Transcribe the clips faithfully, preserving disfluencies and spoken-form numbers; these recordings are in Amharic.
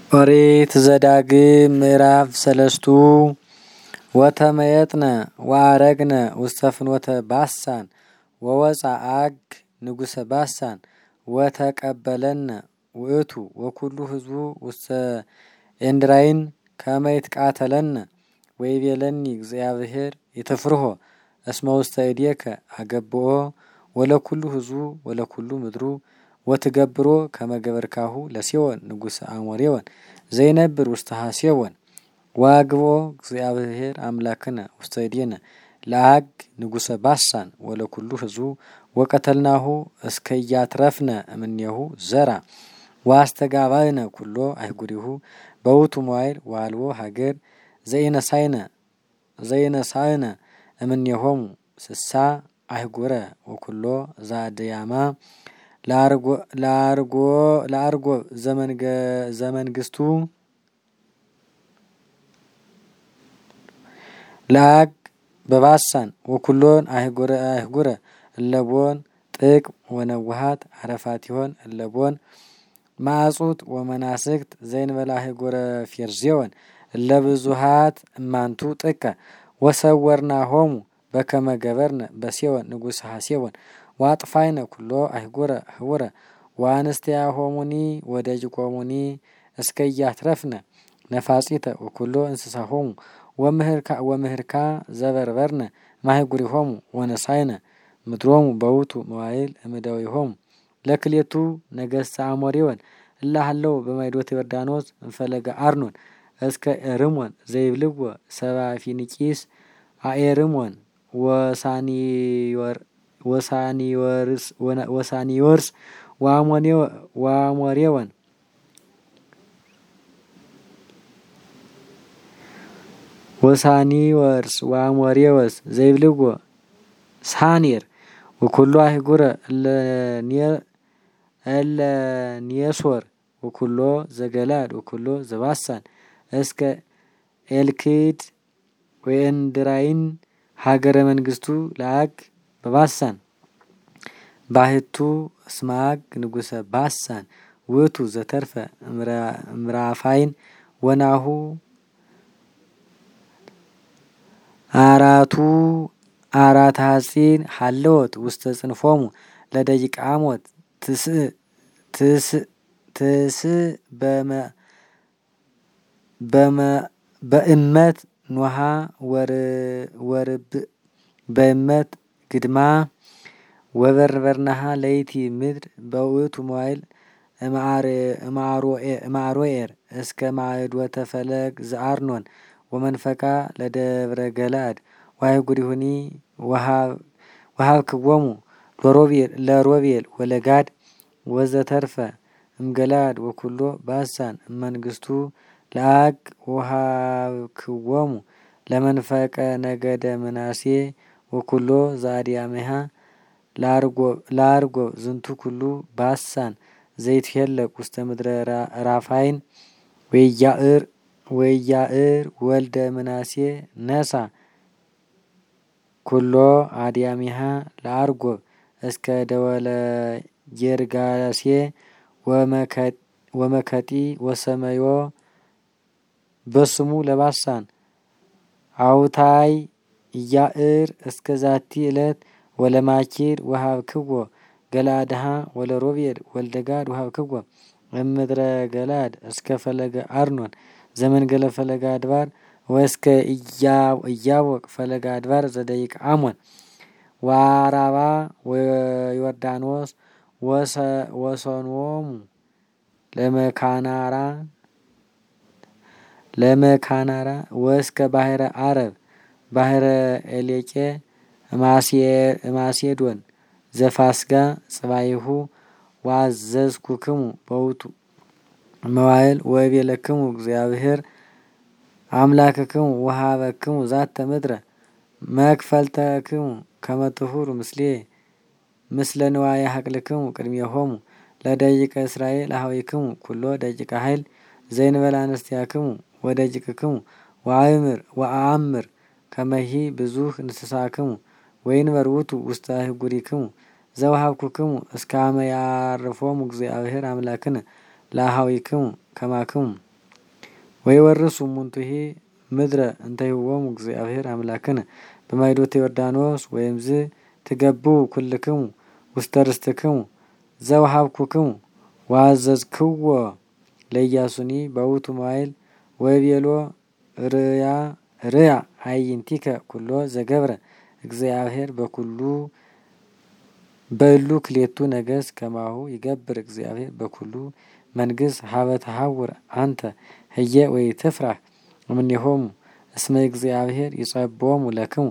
ኦሪት ዘዳግም ምዕራፍ ሰለስቱ ወተመየጥነ ወአረግነ ውስተ ፍኖተ ባሳን ወወፃ አግ ንጉሰ ባሳን ወተቀበለነ ውእቱ ወኩሉ ህዝቡ ውስተ ኤንድራይን ከመ ይትቃተለነ ወይቤለኒ እግዚአብሔር ይትፍርሆ እስመ ውስተ እዴከ አገብኦ ወለኩሉ ህዝቡ ወለኩሉ ምድሩ ወትገብሮ ከመ ገበርካሁ ለሴዎን ንጉሰ አሞሬዎን ዘይነብር ውስተ ሐሴዎን ዋግቦ እግዚአብሔር አምላክነ ውስተ እዴነ ለአግ ንጉሰ ባሳን ወለኩሉ ህዝቡ ወቀተልናሁ እስከ ያትረፍነ እምኔሁ ዘራ ዋስተጋባይነ ኩሎ አይጉሪሁ በውቱ ሞይል ዋልቦ ሀገር ዘይነሳይነ ዘይነሳይነ እምኔሆሙ ስሳ አይጉረ ወኩሎ ዛድያማ ላርጎ ላርጎ ላርጎ ዘመን ዘመንግስቱ ላግ በባሳን ወኩሎን አይጉረ አይጉረ ለቦን ጥቅ ወነዋሃት አረፋት ይሆን ለቦን ማጹት ወመናስክት ዘይንበላ አይጉረ ፌርዜውን ለብዙሃት ማንቱ ጥቀ ወሰወርና ሆሙ በከመ ገበርነ በሴውን ንጉሰ ሐሴውን ዋጥፋይነ ኩሎ አይጉረ ህውረ ዋንስቲያ ሆሙኒ ወደጅ ቆሙኒ እስከ ያትረፍነ ነፋጺተ ወኩሎ እንስሳ ሆሙ ወምህርካ ወምህርካ ዘበርበርነ ማይጉሪ ሆሙ ወነሳይነ ምድሮሙ በውቱ መዋይል እምዳዊ ሆሙ ለክሌቱ ነገስተ አሞሬውን እላሃለው በማይዶት ዮርዳኖስ እንፈለገ አርኖን እስከ ኤርሞን ዘይብልዎ ሰባ ፊኒቂስ አኤርሞን ወሳኒዮር ወሳኒዮርስ ወሳኒዮርስ ዋሞኔው ዋሞሬውን ወሳኒዮርስ ዋሞሬወስ ዘይብልዎ ሳኔር ወኩሎ አይጉረ ለኔ ለኔሶር ወኩሎ ዘገላድ ወኩሎ ዘባሳን እስከ ኤልክድ ወእንድራይን ሀገረ መንግስቱ ለአግ በባሳን ባህቱ ስማግ ንጉሰ ባሳን ውቱ ዘተርፈ ምራፋይን ወናሁ አራቱ አራት ሐጺን ሐለወት ውስተ ጽንፎሙ ለደቂቀ አሞት ትስ ትስ ትስ በመ በመ በእመት ኖሃ ወር ወርብ በእመት ግድማ ወበርበርናሃ ለይቲ ምድር በውቱ ሞይል እማር እማሮኤ እማሮኤር እስከ ማዕድ ወተፈለግ ዘአርኖን ወመንፈቃ ለደብረ ገላድ ዋይጉሪሁኒ ወሃብ ወሃብ ክወሙ ለሮቤል ለሮቤል ወለጋድ ወዘተርፈ እምገላድ ወኩሎ ባሳን መንግስቱ ለአግ ወሃብ ክወሙ ለመንፈቀ ነገደ ምናሴ ወኩሎ ዛዲያመሃ ላርጎ ላርጎ ዝንቱ ኩሉ ባሳን ዘይትሄለቅ ውስተ ምድረ ራፋይን ወያእር ወያእር ወልደ ምናሴ ነሳ ኩሎ አዲያሚሃ ላርጎ እስከ ደወለ ጌርጋሴ ወመከ ወመከጢ ወሰመዮ በስሙ ለባሳን አውታይ ያእር እስከ ዛቲ እለት ወለማኪር ወሃብ ክዎ ገላድሃ ወለሮቤል ወልደጋድ ወሃብ ክዎ እምድረ ገላድ እስከ ፈለገ አርኖን ዘመን ገለ ፈለገ አድባር ወስከ እያው እያወቅ ፈለገ አድባር ዘደይቅ አሞን ዋራባ ወዮርዳኖስ ወሰ ወሰኖሙ ለመካናራ ለመካናራ ወስከ ባህረ አረብ ባህረ ኤሌቄ ማሲየር ማሲዶን ዘፋስጋ ጽባይሁ ዋዘዝኩክሙ በውቱ መዋይል ወቤለክሙ እግዚአብሔር አምላክክሙ ወሃበክሙ ዛተ ምድረ መክፈልተክሙ ከመ ትሁሩ ምስሌ ምስለ ንዋየ ሀቅልክሙ ቅድሜሆሙ ለደቂቀ እስራኤል አኀዊክሙ ኩሎ ደቂቀ ኃይል ዘይንበላ አንስቲያክሙ ወደቂቅክሙ ወአእምር ወአአምር ከመሂ ብዙህ እንስሳክሙ ወይንበር ውእቱ ውስተ አህጉሪክሙ ዘወሃብኩክሙ እስከ አመ ያርፎሙ እግዚአብሔር አምላክነ ለአኀዊክሙ ከማክሙ ወይወርሱ እሙንቱሂ ምድረ እንተ ይሁቦሙ እግዚአብሔር አምላክነ በማይዶተ ዮርዳኖስ ወይምዝ ትገብኡ ኩልክሙ ውስተ ርስትክሙ ዘወሀብኩክሙ ወአዘዝክዎ ለኢያሱኒ በውእቱ መዋዕል ወይቤሎ ርያ ርያ አዕይንቲከ ኩሎ ዘገብረ እግዚአብሔር በኩሉ በእሉ ክሌቱ ነገሥት ከማሁ ይገብር እግዚአብሔር በኩሉ መንግሥት ሀበ ተሐውር አንተ ህየ ወኢትፍራህ እምኔሆሙ እስመ እግዚአብሔር ይጸብዖሙ ለክሙ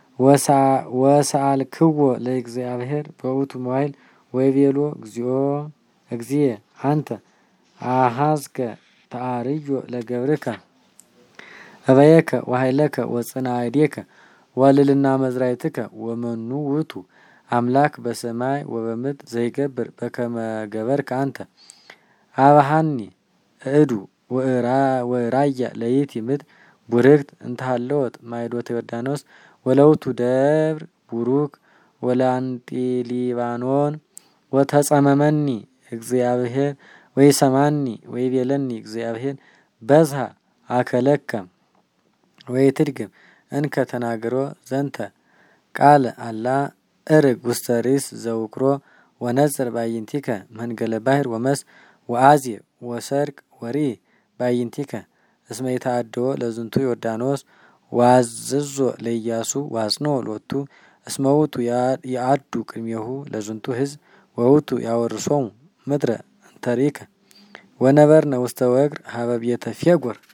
ወሰአልክዎ ለእግዚአብሔር በውእቱ መዋዕል ወይቤሎ እግዚኦ እግዚእ አንተ አሐዝከ ተአርዮ ለገብርከ እበየከ ወኃይለከ ወጽንዐ እዴከ ወልዕልና መዝራዕትከ ወመኑ ውእቱ አምላክ በሰማይ ወበምድር ዘይገብር በከመ ገበርከ አንተ አብሃኒ እዱ ወእራያ ለይእቲ ምድር ቡርክት እንተሃለወት ማይዶተ ዮርዳኖስ ወለውቱ ደብር ቡሩክ ወለአንጢሊባኖን ወተጸመመኒ እግዚአብሔር ወይሰማኒ ወይቤለኒ እግዚአብሔር በዝሃ አከለከ ወይትድግም እንከ ተናግሮ ዘንተ ቃል አላ እርግ ውስተ ርእስ ዘውክሮ ወነጽር በአዕይንቲከ መንገለ ባሕር ወመስ ወአዝየ ወሰርቅ ወርኢ በአዕይንቲከ እስመ ይትአድዎ ለዝንቱ ዮርዳኖስ ወአዘዞ ለኢያሱ ወአጽንዖ ሎቱ እስመ ውእቱ ይአዱ ቅድሜሁ ለዝንቱ ሕዝብ ወውእቱ ያወርሶሙ ምድረ እንተ ርኢከ ወነበርነ ውስተ ወግር ሀበ ቤተ ፌጎር